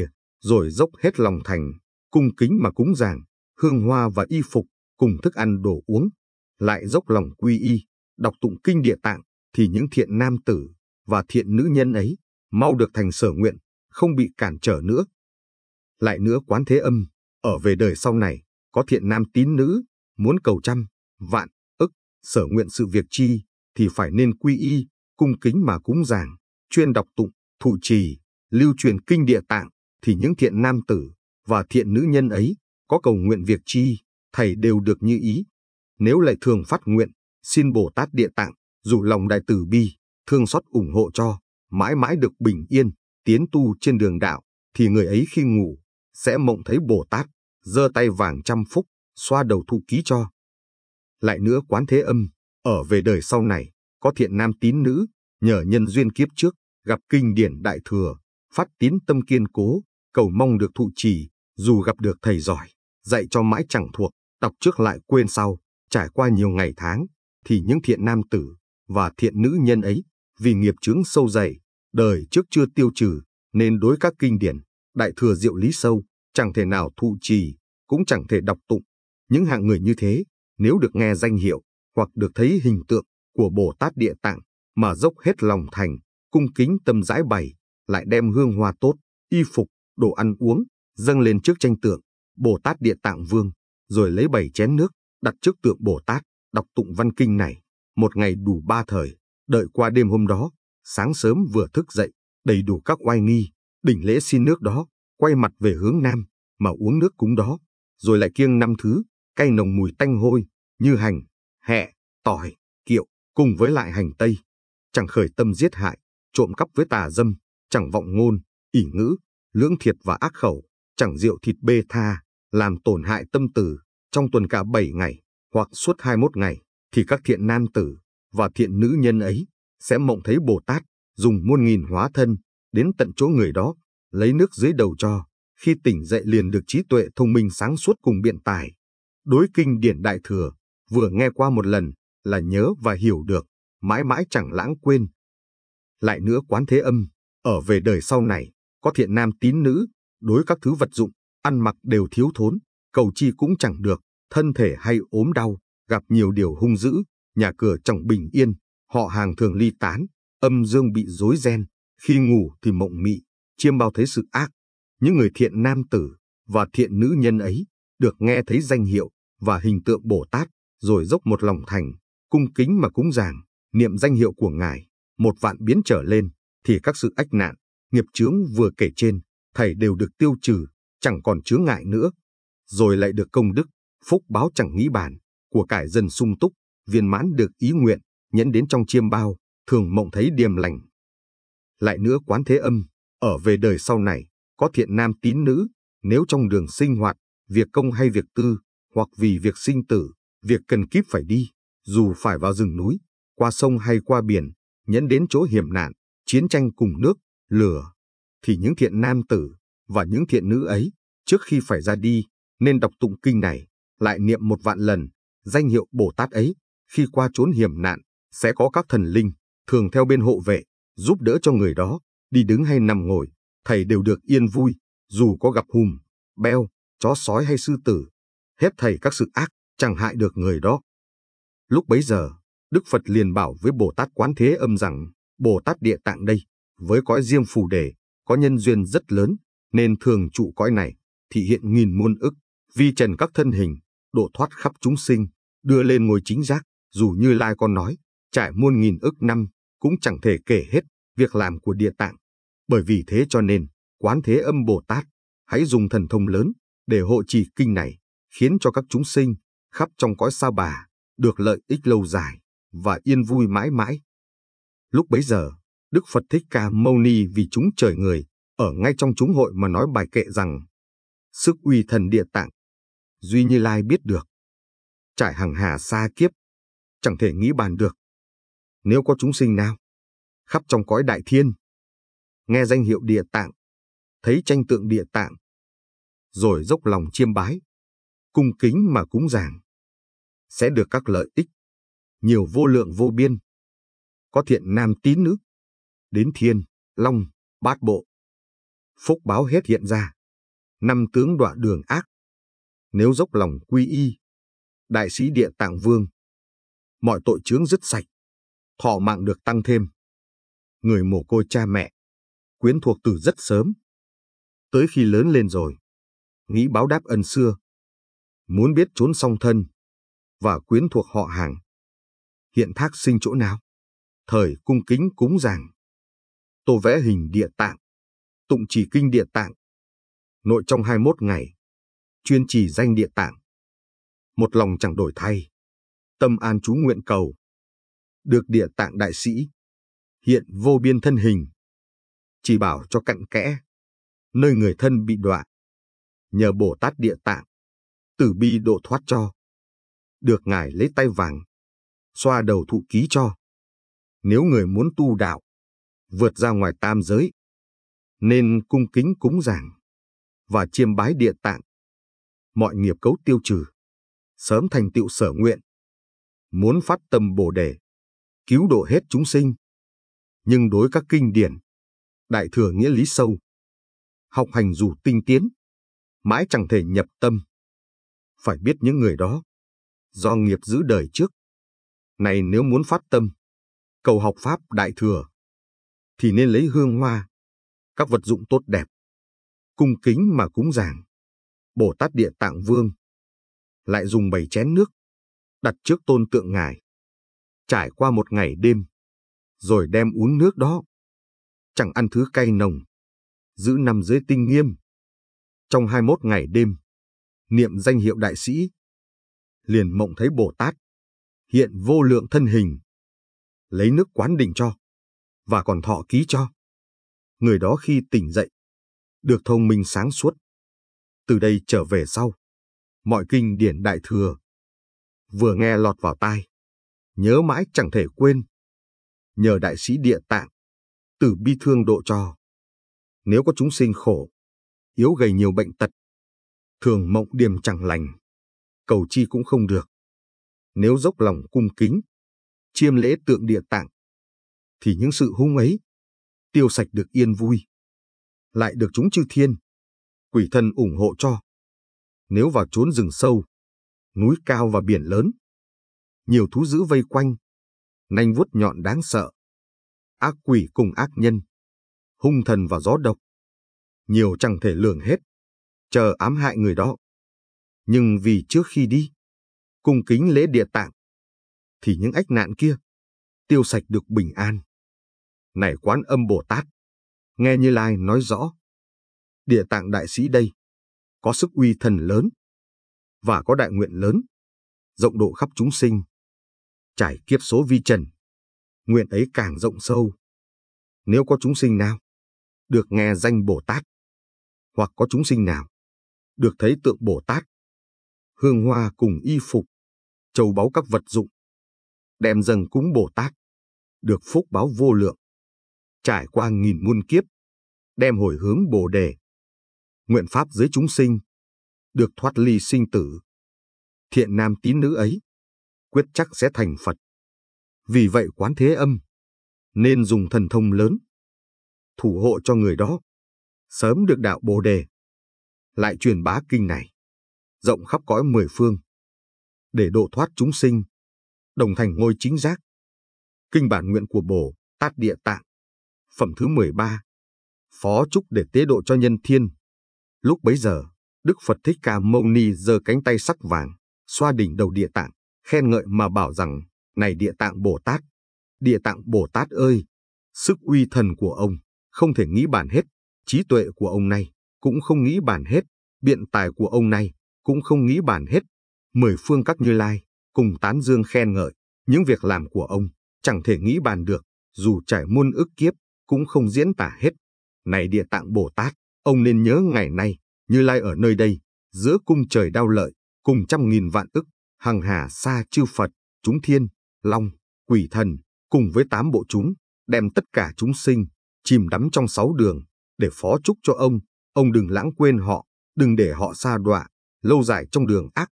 rồi dốc hết lòng thành, cung kính mà cúng dường, hương hoa và y phục, cùng thức ăn đồ uống, lại dốc lòng quy y, đọc tụng kinh Địa Tạng, thì những thiện nam tử và thiện nữ nhân ấy mau được thành sở nguyện, không bị cản trở nữa. Lại nữa, Quán Thế Âm ở về đời sau này, có thiện nam tín nữ muốn cầu trăm, vạn, ức, sở nguyện sự việc chi, thì phải nên quy y, cung kính mà cúng dường, chuyên đọc tụng, thụ trì, lưu truyền kinh Địa Tạng, thì những thiện nam tử và thiện nữ nhân ấy có cầu nguyện việc chi, thầy đều được như ý. Nếu lại thường phát nguyện, xin Bồ Tát Địa Tạng, dù lòng đại từ bi, thương xót ủng hộ cho, mãi mãi được bình yên, tiến tu trên đường đạo, thì người ấy khi ngủ, sẽ mộng thấy Bồ Tát, giơ tay vàng trăm phúc, xoa đầu thụ ký cho. Lại nữa, Quán Thế Âm ở về đời sau này, có thiện nam tín nữ, nhờ nhân duyên kiếp trước, gặp kinh điển Đại Thừa, phát tín tâm kiên cố, cầu mong được thụ trì, dù gặp được thầy giỏi, dạy cho mãi chẳng thuộc, đọc trước lại quên sau, trải qua nhiều ngày tháng, thì những thiện nam tử và thiện nữ nhân ấy, vì nghiệp chướng sâu dày, đời trước chưa tiêu trừ, nên đối các kinh điển Đại Thừa diệu lý sâu, chẳng thể nào thụ trì, cũng chẳng thể đọc tụng. Những hạng người như thế, nếu được nghe danh hiệu, hoặc được thấy hình tượng của Bồ Tát Địa Tạng, mà dốc hết lòng thành, cung kính tâm giải bày, lại đem hương hoa tốt, y phục, đồ ăn uống, dâng lên trước tranh tượng Bồ Tát Địa Tạng Vương, rồi lấy bảy chén nước, đặt trước tượng Bồ Tát, đọc tụng văn kinh này, một ngày đủ ba thời, đợi qua đêm hôm đó, sáng sớm vừa thức dậy, đầy đủ các oai nghi, đỉnh lễ xin nước đó, quay mặt về hướng nam, mà uống nước cúng đó, rồi lại kiêng năm thứ, cay nồng mùi tanh hôi, như hành, hẹ, tỏi, kiệu, cùng với lại hành tây. Chẳng khởi tâm giết hại, trộm cắp với tà dâm, chẳng vọng ngôn, ỷ ngữ, lưỡng thiệt và ác khẩu, chẳng rượu thịt bê tha, làm tổn hại tâm từ. Trong tuần cả bảy ngày, hoặc suốt hai mươi mốt ngày, thì các thiện nam tử và thiện nữ nhân ấy sẽ mộng thấy Bồ Tát, dùng muôn nghìn hóa thân, đến tận chỗ người đó, lấy nước dưới đầu cho, khi tỉnh dậy liền được trí tuệ thông minh sáng suốt cùng biện tài. Đối kinh điển Đại Thừa, vừa nghe qua một lần, là nhớ và hiểu được, mãi mãi chẳng lãng quên. Lại nữa, Quán Thế Âm ở về đời sau này, có thiện nam tín nữ, đối các thứ vật dụng, ăn mặc đều thiếu thốn, cầu chi cũng chẳng được, thân thể hay ốm đau, gặp nhiều điều hung dữ, nhà cửa chẳng bình yên, họ hàng thường ly tán, âm dương bị rối ren, khi ngủ thì mộng mị, chiêm bao thấy sự ác. Những người thiện nam tử và thiện nữ nhân ấy, được nghe thấy danh hiệu và hình tượng Bồ Tát, rồi dốc một lòng thành, cung kính mà cúng dường, niệm danh hiệu của Ngài, một vạn biến trở lên, thì các sự ách nạn, nghiệp chướng vừa kể trên, thầy đều được tiêu trừ, chẳng còn chướng ngại nữa. Rồi lại được công đức, phúc báo chẳng nghĩ bàn, của cải dân sung túc, viên mãn được ý nguyện, nhẫn đến trong chiêm bao, thường mộng thấy điềm lành. Lại nữa, Quán Thế Âm ở về đời sau này, có thiện nam tín nữ, nếu trong đường sinh hoạt, việc công hay việc tư, hoặc vì việc sinh tử, việc cần kíp phải đi, dù phải vào rừng núi, qua sông hay qua biển, nhẫn đến chỗ hiểm nạn, chiến tranh cùng nước, lửa, thì những thiện nam tử và những thiện nữ ấy, trước khi phải ra đi, nên đọc tụng kinh này, lại niệm một vạn lần danh hiệu Bồ Tát ấy. Khi qua chốn hiểm nạn, sẽ có các thần linh thường theo bên hộ vệ, giúp đỡ cho người đó, đi đứng hay nằm ngồi, thầy đều được yên vui, dù có gặp hùm, beo, chó sói hay sư tử, hết thảy các sự ác, chẳng hại được người đó. Lúc bấy giờ, Đức Phật liền bảo với Bồ Tát Quán Thế Âm rằng, Bồ Tát Địa Tạng đây, với cõi riêng Phù Đề, có nhân duyên rất lớn, nên thường trụ cõi này, thị hiện nghìn muôn ức, vi trần các thân hình, độ thoát khắp chúng sinh, đưa lên ngôi chính giác, dù Như Lai con nói, trải muôn nghìn ức năm, cũng chẳng thể kể hết việc làm của Địa Tạng. Bởi vì thế cho nên, Quán Thế Âm Bồ Tát, hãy dùng thần thông lớn, để hộ trì kinh này, khiến cho các chúng sinh, khắp trong cõi Sa Bà, được lợi ích lâu dài, và yên vui mãi mãi. Lúc bấy giờ, Đức Phật Thích Ca Mâu Ni vì chúng trời người, ở ngay trong chúng hội mà nói bài kệ rằng, sức uy thần Địa Tạng, duy Như Lai biết được. Trải hằng hà xa kiếp, chẳng thể nghĩ bàn được. Nếu có chúng sinh nào, khắp trong cõi đại thiên, nghe danh hiệu Địa Tạng, thấy tranh tượng Địa Tạng, rồi dốc lòng chiêm bái, cung kính mà cúng dường, sẽ được các lợi ích, nhiều vô lượng vô biên. Có thiện nam tín nữ, đến thiên, long, bát bộ. Phúc báo hết hiện ra, năm tướng đọa đường ác. Nếu dốc lòng quy y, đại sĩ Địa Tạng Vương, mọi tội chướng dứt sạch, thọ mạng được tăng thêm. Người mồ côi cha mẹ, quyến thuộc từ rất sớm. Tới khi lớn lên rồi, nghĩ báo đáp ân xưa, muốn biết trốn song thân và quyến thuộc họ hàng, hiện thác sinh chỗ nào, thời cung kính cúng dường. Tô vẽ hình Địa Tạng, tụng trì kinh Địa Tạng. Nội trong hai mươi mốt ngày, chuyên trì danh Địa Tạng. Một lòng chẳng đổi thay, tâm an trú nguyện cầu. Được Địa Tạng đại sĩ, hiện vô biên thân hình. Chỉ bảo cho cặn kẽ, nơi người thân bị đọa. Nhờ Bồ Tát Địa Tạng, từ bi độ thoát cho. Được Ngài lấy tay vàng, xoa đầu thụ ký cho. Nếu người muốn tu đạo, vượt ra ngoài tam giới, nên cung kính cúng dường và chiêm bái Địa Tạng. Mọi nghiệp cấu tiêu trừ, sớm thành tựu sở nguyện. Muốn phát tâm Bồ đề, cứu độ hết chúng sinh. Nhưng đối các kinh điển, đại thừa nghĩa lý sâu, học hành dù tinh tiến, mãi chẳng thể nhập tâm. Phải biết những người đó, do nghiệp giữ đời trước. Này nếu muốn phát tâm, cầu học Pháp đại thừa, thì nên lấy hương hoa, các vật dụng tốt đẹp, cung kính mà cúng dường. Bồ Tát Địa Tạng Vương lại dùng bảy chén nước, đặt trước tôn tượng Ngài. Trải qua một ngày đêm, rồi đem uống nước đó. Chẳng ăn thứ cay nồng, giữ năm giới tinh nghiêm. Trong hai mươi mốt ngày đêm, niệm danh hiệu đại sĩ, liền mộng thấy Bồ Tát, hiện vô lượng thân hình. Lấy nước quán định cho, và còn thọ ký cho. Người đó khi tỉnh dậy, được thông minh sáng suốt. Từ đây trở về sau, mọi kinh điển đại thừa, vừa nghe lọt vào tai, nhớ mãi chẳng thể quên. Nhờ đại sĩ Địa Tạng, từ bi thương độ cho. Nếu có chúng sinh khổ, yếu gầy nhiều bệnh tật, thường mộng điềm chẳng lành, cầu chi cũng không được. Nếu dốc lòng cung kính, chiêm lễ tượng Địa Tạng, thì những sự hung ấy tiêu sạch được yên vui. Lại được chúng chư thiên, quỷ thần ủng hộ cho. Nếu vào chốn rừng sâu, núi cao và biển lớn, nhiều thú dữ vây quanh, nanh vuốt nhọn đáng sợ, ác quỷ cùng ác nhân, hung thần và gió độc, nhiều chẳng thể lường hết, chờ ám hại người đó. Nhưng vì trước khi đi, cung kính lễ Địa Tạng, thì những ách nạn kia tiêu sạch được bình an. Này Quán Âm Bồ Tát, nghe Như Lai nói rõ, Địa Tạng đại sĩ đây có sức uy thần lớn và có đại nguyện lớn, rộng độ khắp chúng sinh. Trải kiếp số vi trần, nguyện ấy càng rộng sâu. Nếu có chúng sinh nào được nghe danh Bồ Tát, hoặc có chúng sinh nào được thấy tượng Bồ Tát, hương hoa cùng y phục, châu báu các vật dụng, đem dâng cúng Bồ Tát, được phúc báo vô lượng. Trải qua nghìn muôn kiếp, đem hồi hướng Bồ đề, nguyện pháp giới chúng sinh, được thoát ly sinh tử. Thiện nam tín nữ ấy, quyết chắc sẽ thành Phật. Vì vậy Quán Thế Âm nên dùng thần thông lớn, thủ hộ cho người đó, sớm được đạo Bồ đề. Lại truyền bá kinh này, rộng khắp cõi mười phương, để độ thoát chúng sinh, đồng thành ngôi chính giác. Kinh bản nguyện của Bồ Tát Địa Tạng, phẩm thứ mười ba, phó chúc để tế độ cho nhân thiên. Lúc bấy giờ, Đức Phật Thích Ca Mâu Ni giơ cánh tay sắc vàng, xoa đỉnh đầu Địa Tạng, khen ngợi mà bảo rằng: Này Địa Tạng Bồ Tát, Địa Tạng Bồ Tát ơi, sức uy thần của ông không thể nghĩ bàn hết, trí tuệ của ông này cũng không nghĩ bàn hết, biện tài của ông này cũng không nghĩ bàn hết. Mười phương các Như Lai cùng tán dương khen ngợi, những việc làm của ông chẳng thể nghĩ bàn được, dù trải muôn ức kiếp cũng không diễn tả hết. Này Địa Tạng Bồ Tát, ông nên nhớ ngày nay, Như Lai ở nơi đây, giữa cung trời Đao Lợi, cùng trăm nghìn vạn ức, hằng hà sa chư Phật, chúng thiên, long, quỷ thần, cùng với tám bộ chúng, đem tất cả chúng sinh, chìm đắm trong sáu đường, để phó chúc cho ông. Ông đừng lãng quên họ, đừng để họ sa đọa, lâu dài trong đường ác.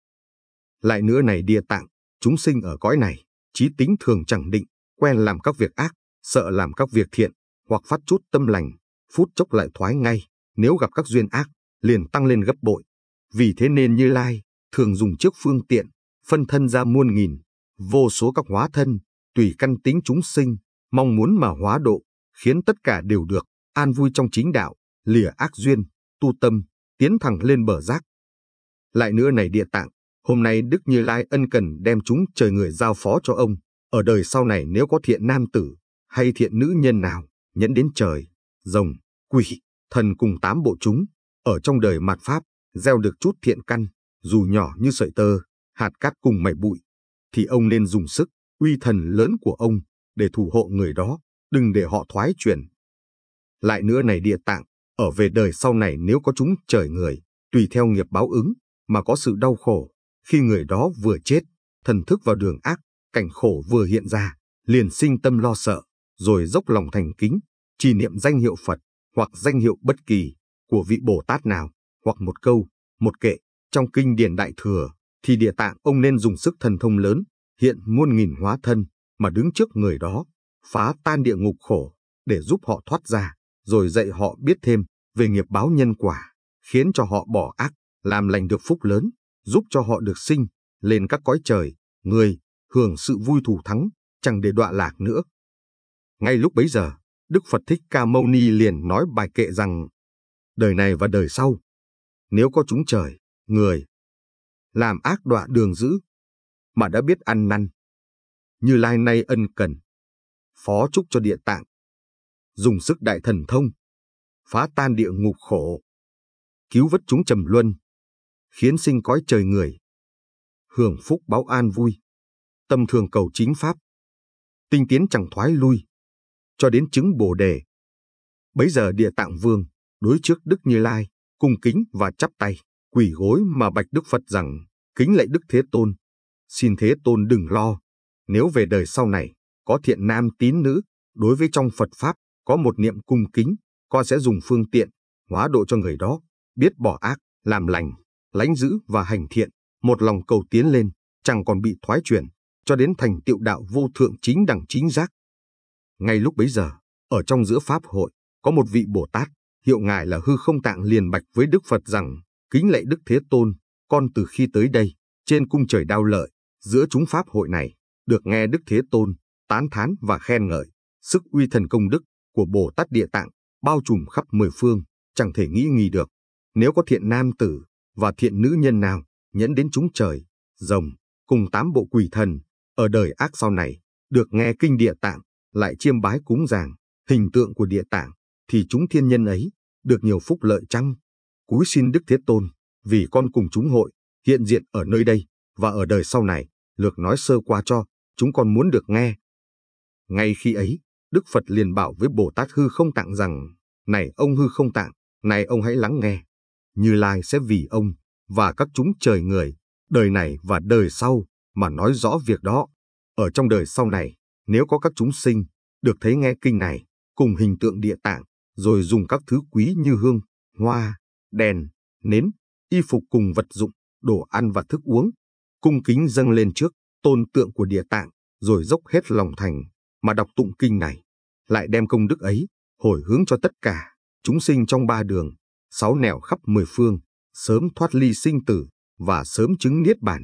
Lại nữa này Địa Tạng, chúng sinh ở cõi này, trí tính thường chẳng định, quen làm các việc ác, sợ làm các việc thiện, hoặc phát chút tâm lành, phút chốc lại thoái ngay. Nếu gặp các duyên ác, liền tăng lên gấp bội. Vì thế nên Như Lai thường dùng trước phương tiện, phân thân ra muôn nghìn, vô số các hóa thân, tùy căn tính chúng sinh, mong muốn mà hóa độ, khiến tất cả đều được an vui trong chính đạo, lìa ác duyên, tu tâm, tiến thẳng lên bờ giác. Lại nữa này Địa Tạng, hôm nay Đức Như Lai ân cần đem chúng trời người giao phó cho ông, ở đời sau này nếu có thiện nam tử hay thiện nữ nhân nào nhẫn đến trời, rồng, quỷ, thần cùng tám bộ chúng, ở trong đời mạt pháp, gieo được chút thiện căn, dù nhỏ như sợi tơ, hạt cát cùng mảy bụi, thì ông nên dùng sức, uy thần lớn của ông, để thủ hộ người đó, đừng để họ thoái chuyển. Lại nữa này Địa Tạng, ở về đời sau này nếu có chúng trời người, tùy theo nghiệp báo ứng, mà có sự đau khổ, khi người đó vừa chết, thần thức vào đường ác, cảnh khổ vừa hiện ra, liền sinh tâm lo sợ, rồi dốc lòng thành kính, trì niệm danh hiệu Phật, hoặc danh hiệu bất kỳ, của vị Bồ Tát nào, hoặc một câu, một kệ, trong kinh điển Đại Thừa, thì Địa Tạng ông nên dùng sức thần thông lớn, hiện muôn nghìn hóa thân, mà đứng trước người đó, phá tan địa ngục khổ, để giúp họ thoát ra, rồi dạy họ biết thêm về nghiệp báo nhân quả, khiến cho họ bỏ ác, làm lành được phúc lớn, giúp cho họ được sinh lên các cõi trời, người, hưởng sự vui thù thắng, chẳng để đọa lạc nữa. Ngay lúc bấy giờ, Đức Phật Thích Ca Mâu Ni liền nói bài kệ rằng, đời này và đời sau, nếu có chúng trời, người, làm ác đọa đường dữ, mà đã biết ăn năn, Như Lai nay ân cần, phó chúc cho Địa Tạng, dùng sức đại thần thông, phá tan địa ngục khổ, cứu vớt chúng trầm luân, khiến sinh cõi trời người, hưởng phúc báo an vui, tâm thường cầu chính pháp, tinh tiến chẳng thoái lui, cho đến chứng Bồ đề. Bấy giờ Địa Tạng Vương đối trước Đức Như Lai, cung kính và chắp tay, quỳ gối mà bạch Đức Phật rằng, kính lạy Đức Thế Tôn, xin Thế Tôn đừng lo, nếu về đời sau này, có thiện nam tín nữ, đối với trong Phật Pháp, có một niệm cung kính, con sẽ dùng phương tiện, hóa độ cho người đó, biết bỏ ác, làm lành, lãnh giữ và hành thiện, một lòng cầu tiến lên, chẳng còn bị thoái chuyển, cho đến thành tựu đạo vô thượng chính đẳng chính giác. Ngay lúc bấy giờ, ở trong giữa Pháp hội, có một vị Bồ Tát, hiệu ngài là Hư Không Tạng liền bạch với Đức Phật rằng, kính lạy Đức Thế Tôn, con từ khi tới đây, trên cung trời Đao Lợi, giữa chúng Pháp hội này, được nghe Đức Thế Tôn, tán thán và khen ngợi, sức uy thần công đức của Bồ Tát Địa Tạng, bao trùm khắp mười phương, chẳng thể nghĩ nghi được. Nếu có thiện nam tử và thiện nữ nhân nào nhẫn đến chúng trời, rồng, cùng tám bộ quỷ thần, ở đời ác sau này, được nghe kinh Địa Tạng, lại chiêm bái cúng dường hình tượng của Địa Tạng, thì chúng thiên nhân ấy được nhiều phúc lợi chăng? Cúi xin Đức Thế Tôn, vì con cùng chúng hội hiện diện ở nơi đây và ở đời sau này, lược nói sơ qua cho chúng con muốn được nghe. Ngay khi ấy, Đức Phật liền bảo với Bồ Tát Hư Không Tạng rằng, này ông Hư Không Tạng, này ông hãy lắng nghe. Như Lai sẽ vì ông và các chúng trời người, đời này và đời sau, mà nói rõ việc đó. Ở trong đời sau này, nếu có các chúng sinh, được thấy nghe kinh này, cùng hình tượng Địa Tạng, rồi dùng các thứ quý như hương, hoa, đèn, nến, y phục cùng vật dụng, đồ ăn và thức uống, cung kính dâng lên trước tôn tượng của Địa Tạng, rồi dốc hết lòng thành, mà đọc tụng kinh này, lại đem công đức ấy, hồi hướng cho tất cả, chúng sinh trong ba đường, sáu nẻo khắp mười phương, sớm thoát ly sinh tử, và sớm chứng niết bàn.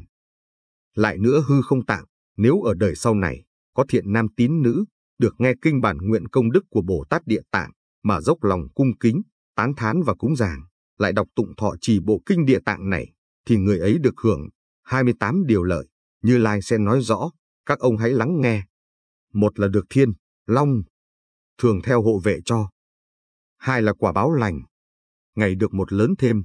Lại nữa Hư Không Tạng, nếu ở đời sau này, có thiện nam tín nữ, được nghe kinh bản nguyện công đức của Bồ Tát Địa Tạng, mà dốc lòng cung kính, tán thán và cúng dường, lại đọc tụng thọ trì bộ kinh Địa Tạng này, thì người ấy được hưởng hai mươi tám điều lợi. Như Lai sẽ nói rõ, các ông hãy lắng nghe. Một là được thiên, long, thường theo hộ vệ cho. Hai là quả báo lành, ngày được một lớn thêm.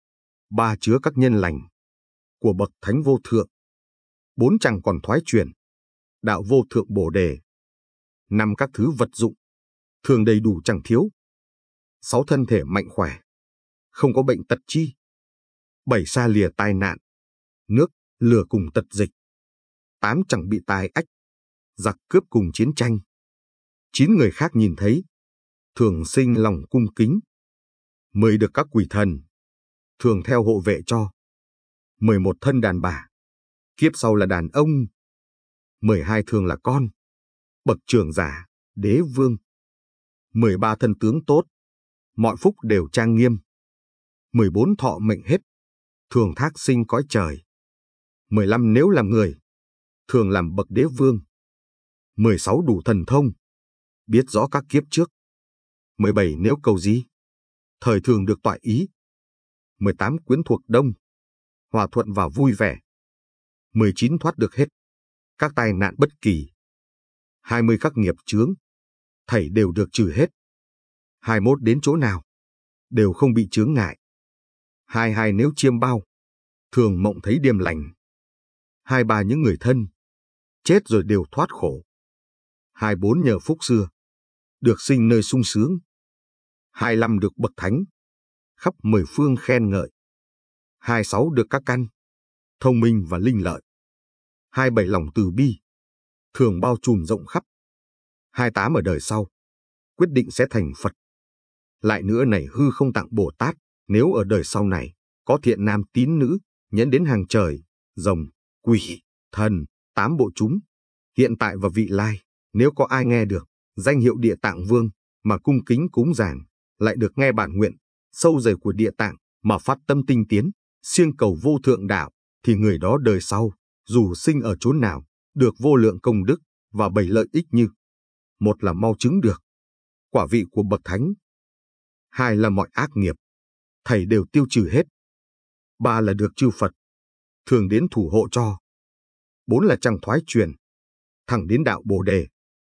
Ba chứa các nhân lành, của bậc thánh vô thượng. Bốn chẳng còn thoái chuyển, đạo vô thượng bổ đề. Năm các thứ vật dụng, thường đầy đủ chẳng thiếu. Sáu thân thể mạnh khỏe, không có bệnh tật chi. Bảy xa lìa tai nạn, nước, lửa cùng tật dịch. Tám chẳng bị tai ách, giặc cướp cùng chiến tranh. Chín người khác nhìn thấy, thường sinh lòng cung kính. Mười được các quỷ thần, thường theo hộ vệ cho. Mười một thân đàn bà, kiếp sau là đàn ông. Mười hai thường là con, bậc trưởng giả, đế vương. Mười ba thân tướng tốt, mọi phúc đều trang nghiêm. mười bốn thọ mệnh hết, thường thác sinh cõi trời. mười lăm nếu làm người, thường làm bậc đế vương. mười sáu đủ thần thông, biết rõ các kiếp trước. mười bảy nếu cầu gì, thời thường được toại ý. mười tám quyến thuộc đông, hòa thuận và vui vẻ. mười chín thoát được hết các tai nạn bất kỳ. hai mươi các nghiệp chướng, thảy đều được trừ hết. hai mươi mốt đến chỗ nào, đều không bị chướng ngại. hai mươi hai nếu chiêm bao, thường mộng thấy điềm lành. hai mươi ba những người thân, chết rồi đều thoát khổ. hai mươi bốn nhờ phúc xưa, được sinh nơi sung sướng. hai mươi lăm được bậc thánh, khắp mười phương khen ngợi. hai mươi sáu được các căn, thông minh và linh lợi. hai mươi bảy lòng từ bi, thường bao trùm rộng khắp. hai mươi tám ở đời sau, quyết định sẽ thành Phật. Lại nữa này hư không tặng Bồ Tát, nếu ở đời sau này, có thiện nam tín nữ, nhẫn đến hàng trời, rồng, quỷ, thần, tám bộ chúng, hiện tại và vị lai, nếu có ai nghe được danh hiệu Địa Tạng Vương mà cung kính cúng dường, lại được nghe bản nguyện sâu dày của Địa Tạng mà phát tâm tinh tiến, siêng cầu vô thượng đạo, thì người đó đời sau, dù sinh ở chốn nào, được vô lượng công đức và bảy lợi ích như: một là mau chứng được quả vị của bậc thánh. Hai là mọi ác nghiệp, thảy đều tiêu trừ hết. Ba là được chư Phật thường đến thủ hộ cho. Bốn là chẳng thoái chuyển, thẳng đến đạo Bồ Đề.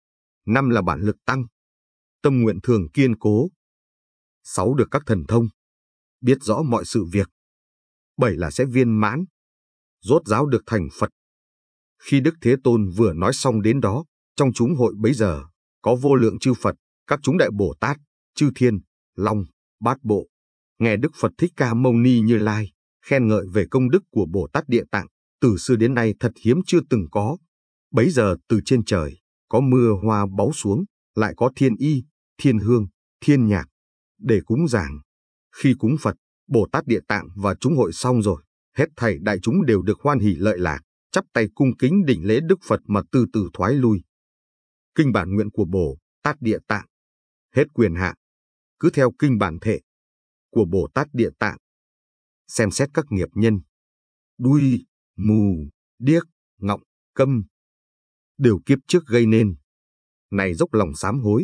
Năm là bản lực tăng, tâm nguyện thường kiên cố. Sáu được các thần thông, biết rõ mọi sự việc. Bảy là sẽ viên mãn, rốt ráo được thành Phật. Khi Đức Thế Tôn vừa nói xong đến đó, trong chúng hội bấy giờ, có vô lượng chư Phật, các chúng đại Bồ Tát, chư Thiên, Long, Bát Bộ, nghe Đức Phật Thích Ca Mâu Ni Như Lai khen ngợi về công đức của Bồ Tát Địa Tạng, từ xưa đến nay thật hiếm chưa từng có. Bấy giờ từ trên trời, có mưa hoa báu xuống, lại có thiên y, thiên hương, thiên nhạc, để cúng dường. Khi cúng Phật, Bồ Tát Địa Tạng và chúng hội xong rồi, hết thảy đại chúng đều được hoan hỷ lợi lạc, chắp tay cung kính đảnh lễ Đức Phật mà từ từ thoái lui. Kinh bản nguyện của Bồ Tát Địa Tạng. Hết quyền hạ. Cứ theo kinh bản thệ của Bồ Tát Địa Tạng, xem xét các nghiệp nhân, đuôi, mù, điếc, ngọng, câm, đều kiếp trước gây nên. Này dốc lòng sám hối,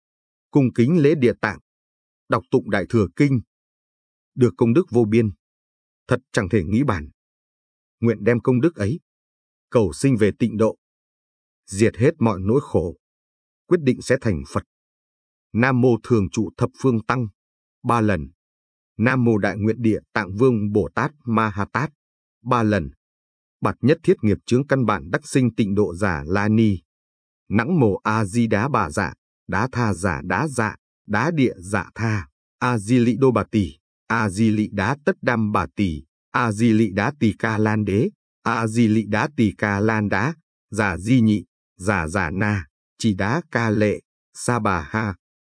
cung kính lễ Địa Tạng, đọc tụng Đại Thừa Kinh, được công đức vô biên, thật chẳng thể nghĩ bàn. Nguyện đem công đức ấy, cầu sinh về tịnh độ, diệt hết mọi nỗi khổ, quyết định sẽ thành Phật. Nam mô Thường trụ thập phương tăng, ba lần. Nam mô Đại nguyện Địa Tạng Vương Bồ Tát Ma Ha Tát, ba lần. Bạt nhất thiết nghiệp chướng căn bản đắc sinh tịnh độ giả La Ni. Nẵng mồ A Di Đá Bà Dạ, Đá Tha Giả Đá Dạ, Đá Địa Dạ Tha, A Di Lị Đô Bà Tỷ, A Di Lị Đá Tất Đam Bà Tỷ, A Di Lị Đá Tỳ Ca Lan Đế, A Di Lị Đá Tỳ Ca Lan Đá, Giả Di Nhị, Giả Giả Na, Chỉ Đá Ca Lệ, Sa Bà Ha.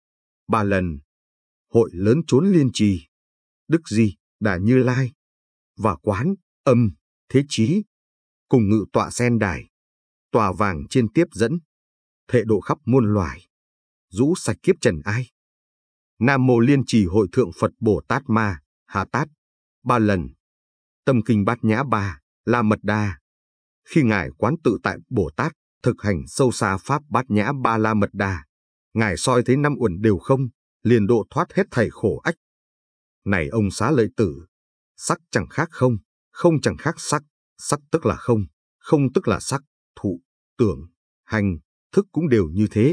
Ba lần. Hội lớn trốn Liên Trì, Đức Di Đà Như Lai và Quán Âm Thế Chí, cùng ngự tọa sen đài, tòa vàng trên tiếp dẫn, thệ độ khắp muôn loài, rũ sạch kiếp trần ai. Nam mô Liên Trì Hội Thượng Phật Bồ Tát Ma Ha Tát, ba lần. Tâm kinh Bát Nhã Ba La Mật Đa. Khi ngài quán tự tại Bồ Tát thực hành sâu xa pháp Bát Nhã Ba La Mật Đa, ngài soi thấy năm uẩn đều không, liền độ thoát hết thảy khổ ách. Này ông Xá Lợi Tử, sắc chẳng khác không, không chẳng khác sắc, sắc tức là không, không tức là sắc, thụ, tưởng, hành, thức cũng đều như thế.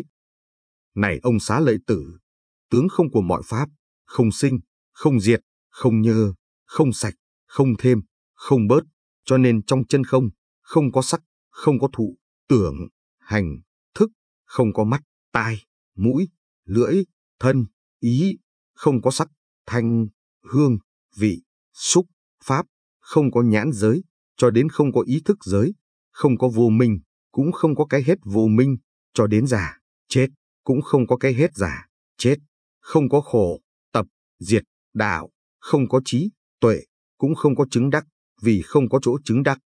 Này ông Xá Lợi Tử, tướng không của mọi pháp, không sinh, không diệt, không nhơ, không sạch, không thêm, không bớt, cho nên trong chân không, không có sắc, không có thụ, tưởng, hành, thức, không có mắt, tai, mũi, lưỡi, thân, ý, không có sắc, thanh, hương, vị, xúc, pháp, không có nhãn giới, cho đến không có ý thức giới, không có vô minh, cũng không có cái hết vô minh, cho đến già, chết, cũng không có cái hết già, chết, không có khổ, tập, diệt, đạo, không có trí, tuệ, cũng không có chứng đắc, vì không có chỗ chứng đắc.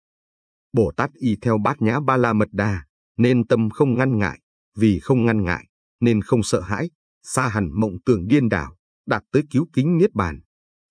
Bồ Tát y theo Bát Nhã Ba La Mật Đa, nên tâm không ngăn ngại, vì không ngăn ngại, nên không sợ hãi, xa hẳn mộng tưởng điên đảo, đạt tới cứu kính niết bàn.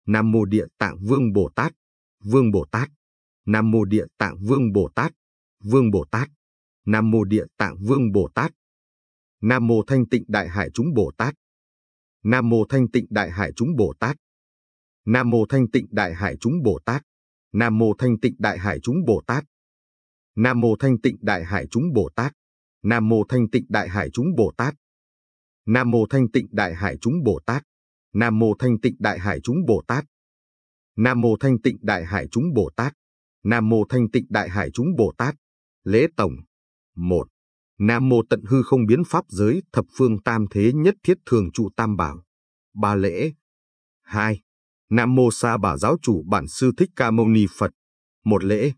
Nam Mô Địa Tạng Vương Bồ Tát, Vương Bồ Tát. Nam Mô Địa Tạng Vương Bồ Tát, Vương Bồ Tát. Nam Mô Địa Tạng Vương Bồ Tát. Nam Mô Thanh Tịnh Đại Hải Chúng Bồ Tát. Nam Mô Thanh Tịnh Đại Hải Chúng Bồ Tát. Nam Mô Thanh Tịnh Đại Hải Chúng Bồ Tát. Nam Mô Thanh Tịnh Đại Hải Chúng Bồ Tát. Nam Mô Thanh Tịnh Đại Hải Chúng Bồ Tát. Nam Mô Thanh Tịnh Đại Hải Chúng Bồ Tát. Nam Mô Thanh Tịnh Đại Hải Chúng Bồ Tát. Nam Mô Thanh Tịnh Đại Hải Chúng Bồ Tát. Nam Mô Thanh Tịnh Đại Hải Chúng Bồ Tát. Nam Mô Thanh Tịnh Đại Hải Chúng Bồ Tát. Lễ tổng. một. Nam Mô Tận Hư Không Biến Pháp Giới Thập Phương Tam Thế Nhất Thiết Thường Trụ Tam Bảo. Ba lễ. hai. Nam Mô Sa Bà Giáo Chủ Bản Sư Thích Ca Mâu Ni Phật. Một lễ.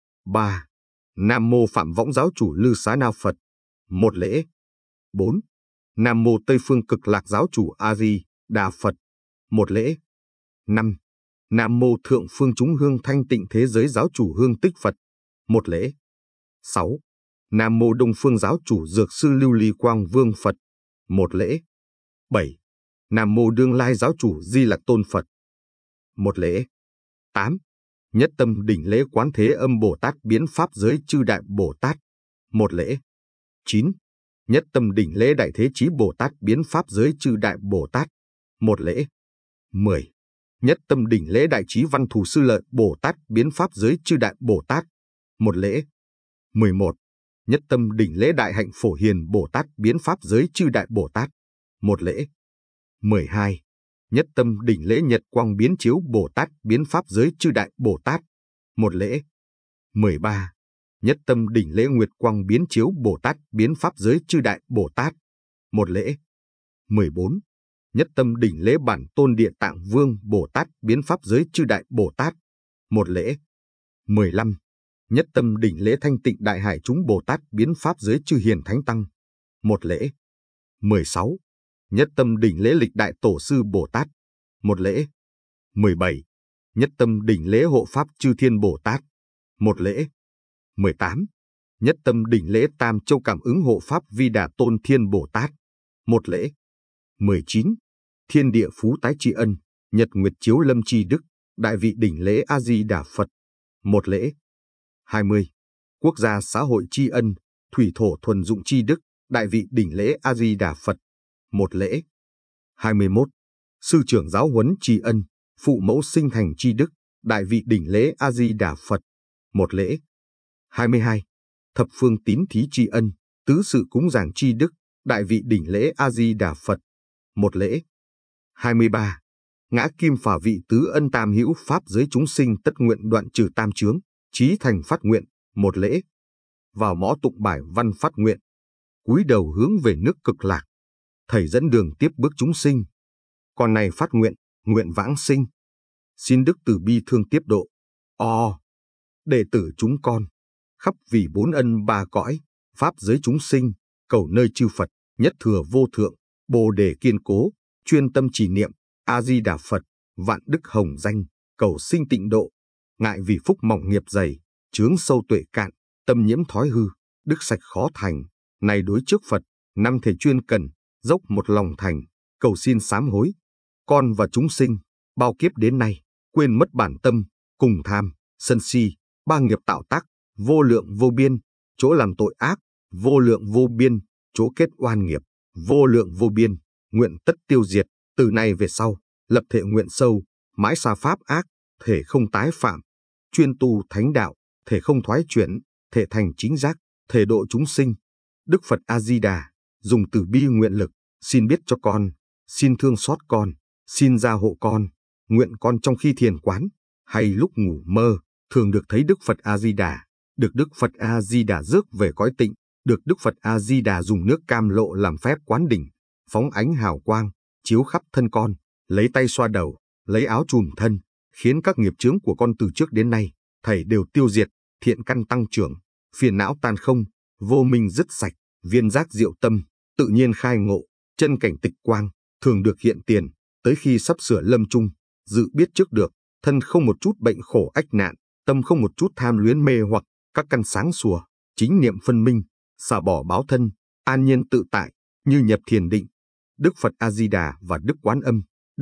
ba. Nam Mô Phạm Võng Giáo Chủ Lư Xá Na Phật. Một lễ. bốn. Nam Mô Tây Phương Cực Lạc Giáo Chủ A Di Đà Phật. Một lễ. năm. Nam Mô Thượng Phương Chúng Hương Thanh Tịnh Thế Giới Giáo Chủ Hương Tích Phật. Một lễ. sáu. Nam Mô Đông Phương Giáo Chủ Dược Sư Lưu Ly Quang Vương Phật. Một lễ. bảy. Nam Mô Đương Lai Giáo Chủ Di Lặc Tôn Phật. Một lễ. tám. Nhất Tâm Đỉnh Lễ Quán Thế Âm Bồ Tát Biến Pháp Giới Chư Đại Bồ Tát. Một lễ. chín. Nhất Tâm Đỉnh Lễ Đại Thế Chí Bồ Tát Biến Pháp Giới Chư Đại Bồ Tát. Một lễ. mười. Nhất Tâm Đỉnh Lễ Đại Trí Văn Thù Sư Lợi Bồ Tát Biến Pháp Giới Chư Đại Bồ Tát. Một lễ. mười một. Nhất Tâm Đỉnh Lễ Đại Hạnh Phổ Hiền Bồ Tát Biến Pháp Giới Chư Đại Bồ Tát. Một lễ. mười hai. Nhất Tâm Đỉnh Lễ Nhật Quang Biến Chiếu Bồ Tát Biến Pháp Giới Chư Đại Bồ Tát. Một lễ. mười ba. Nhất Tâm Đỉnh Lễ Nguyệt Quang Biến Chiếu Bồ Tát Biến Pháp Giới Chư Đại Bồ Tát. Một lễ. mười bốn. Nhất Tâm Đỉnh Lễ Bản Tôn Địa Tạng Vương Bồ Tát Biến Pháp Giới Chư Đại Bồ Tát. Một lễ. mười lăm. Nhất Tâm Đỉnh Lễ Thanh Tịnh Đại Hải Chúng Bồ Tát Biến Pháp Giới Chư Hiền Thánh Tăng. Một lễ. mười sáu. Nhất Tâm Đỉnh Lễ Lịch Đại Tổ Sư Bồ Tát. Một lễ. mười bảy. Nhất Tâm Đỉnh Lễ Hộ Pháp Chư Thiên Bồ Tát. Một lễ. mười tám. Nhất Tâm Đỉnh Lễ Tam Châu Cảm Ứng Hộ Pháp Vi Đà Tôn Thiên Bồ Tát. Một lễ. mười chín. Thiên Địa Phú Tái Tri Ân, Nhật Nguyệt Chiếu Lâm Tri Đức, Đại Vị Đỉnh Lễ A Di Đà Phật. Một lễ. hai mươi. Quốc gia Xã Hội Tri Ân, Thủy Thổ Thuần Dụng Tri Đức, Đại Vị Đỉnh Lễ A Di Đà Phật. Một lễ. hai mươi mốt. Sư trưởng Giáo Huấn Tri Ân, Phụ Mẫu Sinh Thành Tri Đức, Đại Vị Đỉnh Lễ A Di Đà Phật. Một lễ. hai mươi hai. Thập Phương Tín Thí Tri Ân, Tứ Sự Cúng Dường Tri Đức, Đại Vị Đỉnh Lễ A Di Đà Phật. Một lễ. hai mươi ba. Ngã Kim Phả Vị Tứ Ân Tam Hữu Pháp Giới Chúng Sinh Tất Nguyện Đoạn Trừ Tam Chướng, Chí Thành Phát Nguyện. Một lễ. Vào mõ tụng bài văn phát nguyện, cúi đầu hướng về nước Cực Lạc. Thầy dẫn đường tiếp bước chúng sinh. Con này phát nguyện, nguyện vãng sinh. Xin Đức từ bi thương tiếp độ. O. Đệ tử chúng con, khắp vì bốn ân ba cõi, Pháp giới chúng sinh, cầu nơi chư Phật, nhất thừa vô thượng, Bồ đề kiên cố, chuyên tâm trì niệm, A-di-đà Phật, vạn đức hồng danh, cầu sinh tịnh độ. Ngại vì phúc mỏng nghiệp dày, chướng sâu tuệ cạn, tâm nhiễm thói hư, đức sạch khó thành. Này đối trước Phật, năm thể chuyên cần, dốc một lòng thành, cầu xin sám hối. Con và chúng sinh, bao kiếp đến nay, quên mất bản tâm, cùng tham, sân si, ba nghiệp tạo tác, vô lượng vô biên, chỗ làm tội ác, vô lượng vô biên, chỗ kết oan nghiệp, vô lượng vô biên, nguyện tất tiêu diệt, từ nay về sau, lập thể nguyện sâu, mãi xa pháp ác, thể không tái phạm, chuyên tu thánh đạo, thể không thoái chuyển, thể thành chính giác, thể độ chúng sinh. Đức Phật A-di-đà, dùng từ bi nguyện lực, xin biết cho con, xin thương xót con, xin gia hộ con, nguyện con trong khi thiền quán, hay lúc ngủ mơ, thường được thấy Đức Phật A-di-đà, được Đức Phật A-di-đà rước về cõi tịnh, được Đức Phật A-di-đà dùng nước cam lộ làm phép quán đỉnh, phóng ánh hào quang, chiếu khắp thân con, lấy tay xoa đầu, lấy áo trùm thân, khiến các nghiệp chướng của con từ trước đến nay, thầy đều tiêu diệt, thiện căn tăng trưởng, phiền não tan không, vô minh dứt sạch, viên giác diệu tâm, tự nhiên khai ngộ, chân cảnh tịch quang, thường được hiện tiền, tới khi sắp sửa lâm chung, dự biết trước được, thân không một chút bệnh khổ ách nạn, tâm không một chút tham luyến mê hoặc, các căn sáng sủa, chính niệm phân minh, xả bỏ báo thân, an nhiên tự tại, như nhập thiền định. Đức Phật A-di-đà và Đức Quán Âm, Đức